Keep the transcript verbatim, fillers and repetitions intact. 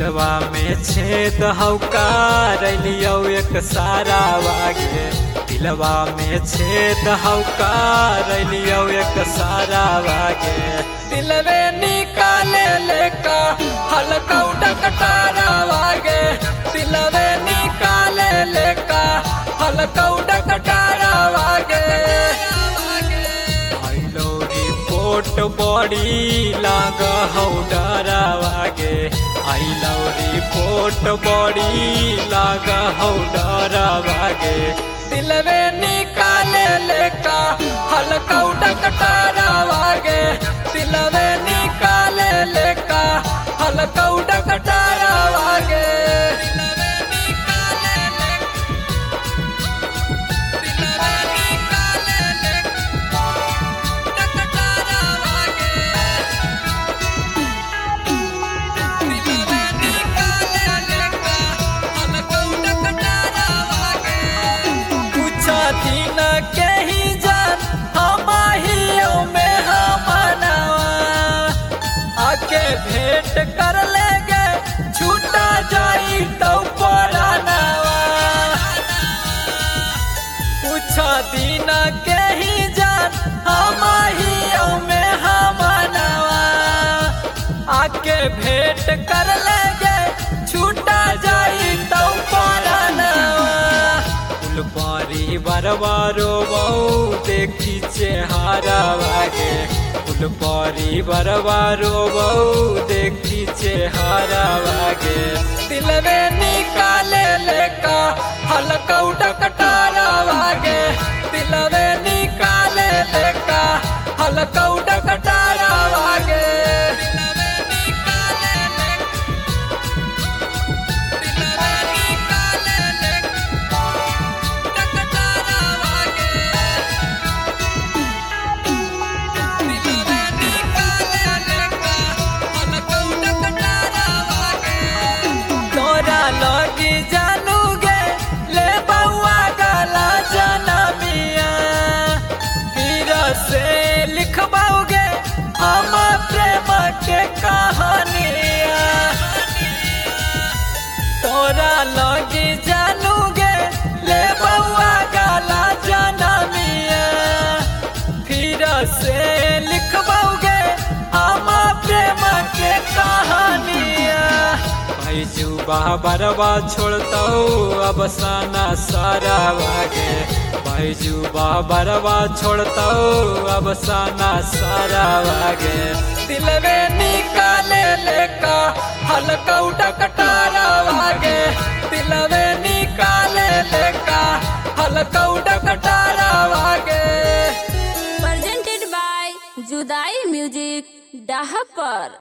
दिलवा में छेद हौका रैलियो एक सारा वागे दिलवा में छेद हौका रैलियो एक सारा वागे दिलवे निकाले लेका हल्का डकटारा वागे दिलवे निकाले लेका हल्का डकटारा वागे रिपोर्ट बॉडी लाग हौ डरा वागे आई लव रिपोर्ट बॉडी लाग हौ डरा वागे दिलवे निकाले लेका हल्का डकटारा वागे दिलवे निकाले लेका हल्का डकटारा वागे दिन के ही जान हम में हमनावा आके भेंट कर लेगे छूटा जाई तो परानावा कुछ दिन के ही जान हम में हमनावा आके भेंट कर लेगे छूटा जाई तो परानावा फुलबारी बरबारो बहु देखी चेहारा वागे फुलबारी बरबारो बहु देखी चेहारा वागे दिलवे निकाले लेका हल्का डकटारा वागे दिलवे निकाले लेका हल्का डकटारा वागे लगी जानूगे ले बउआ गला जनमिया फिर से लिखवाओगे हम प्रेम के कहानिया तोरा लगी जानूगे ले बउआ गला जनमिया फिर से लिखवाओगे हम प्रेम के कहानिया भाईजू बरवा छोड़ता अब साना सारा वागे भाईजू बरवा छोड़ता अब साना सारा वागे दिलवे निकाले लेका हल्का डकटारा वागे दिलवे निकाले लेका हल्का डकटारा वागे presented by जुदाई म्यूजिक डाहपर।